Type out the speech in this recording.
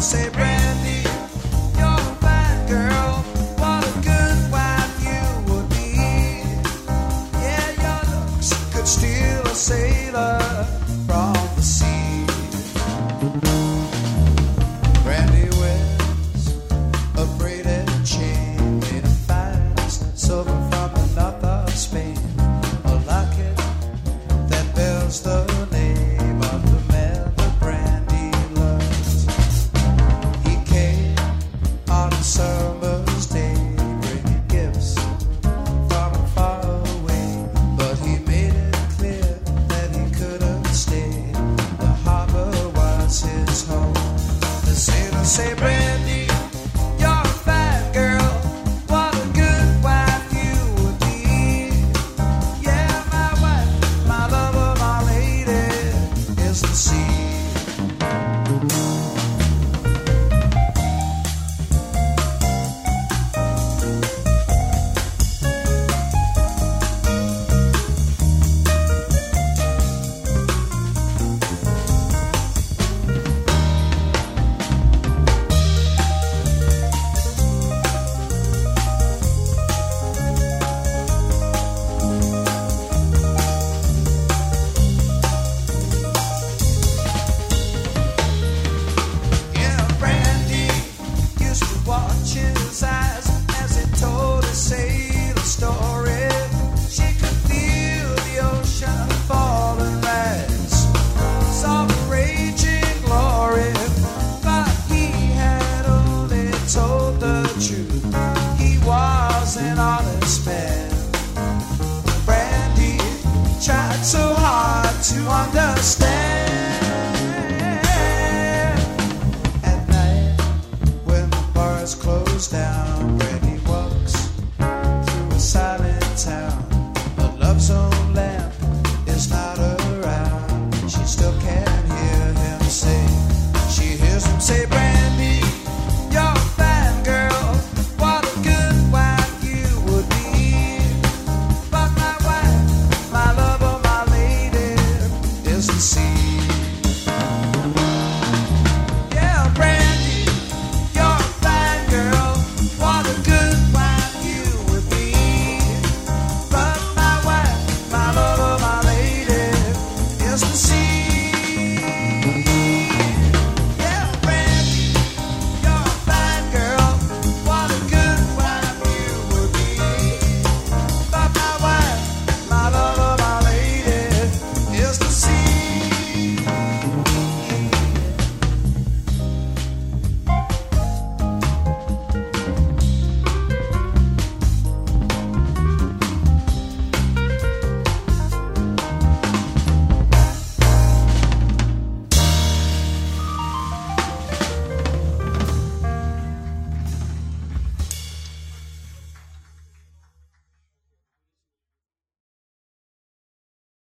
say, Brandy, you're a fine girl. What a good wife you would be. Yeah, your looks could steal a sailor from the sea. Brandy wears a braided chain made of finest silver from the north of Spain. A locket that bears the name of the man that Brandy loves. He came on a summer's day, bringing gifts from far away, but he made it clear that he couldn't stay. The harbor was his home. The sailor say, Brandy, you're a fine girl. What a good wife you would be. Yeah, my wife, my lover, my lady is the sea. Yeah, Brandy used to watch his eyes as he told his sailor story. She could feel the ocean fall and rise, saw the raging glory, but he had only told the truth. He was an honest man. Brandy tried so hard to understand. At night, when the bars close down, Brandy walks through a silent town. But love's own lamp is not around. She still can hear him say, she hears him say,